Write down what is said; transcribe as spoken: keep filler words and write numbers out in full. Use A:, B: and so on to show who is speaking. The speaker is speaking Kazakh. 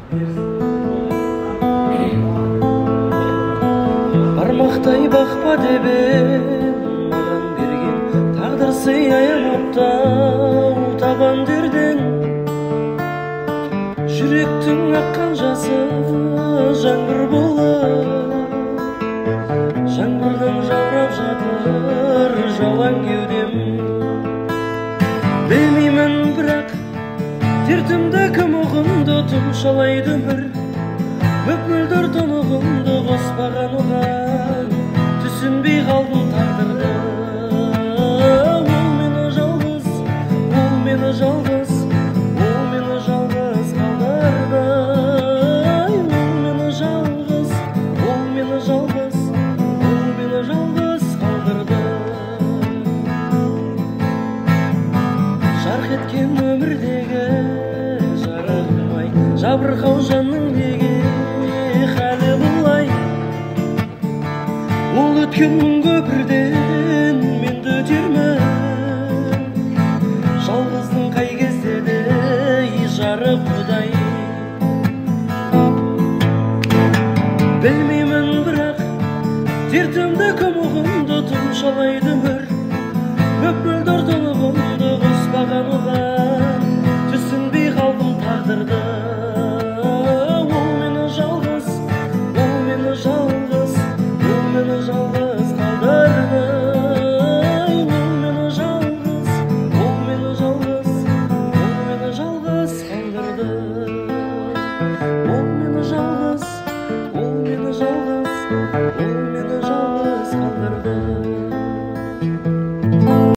A: Бармақтай бақпа деп маған берген тағдыр сый аямаптау табан дерден жүректің аққан жасы жаңбыр болып жаңбырдан жаурап жатыр жауан кеудем. Білмеймін бірақ дертімді кім ұғынды, тұмшалайды өмір мөп-мөлдір тұнығымды қоспаған оған түсінбей қалдым тағдырды. Ол мені жалғыз, ол мені жалғыз, ол мені жалғыз қалдырды. Ол мені жалғыз, ол мені жалғыз, ол мені жалғыз қалдырды. Жарқ еткен өмірдегі жарығым-ай, жабырқау жанның неге халі бұлай? Ол өткен мың көпірден менді өтермін, жалғыздың қай кезде де жарық құдай. Білмеймін бірақ дертім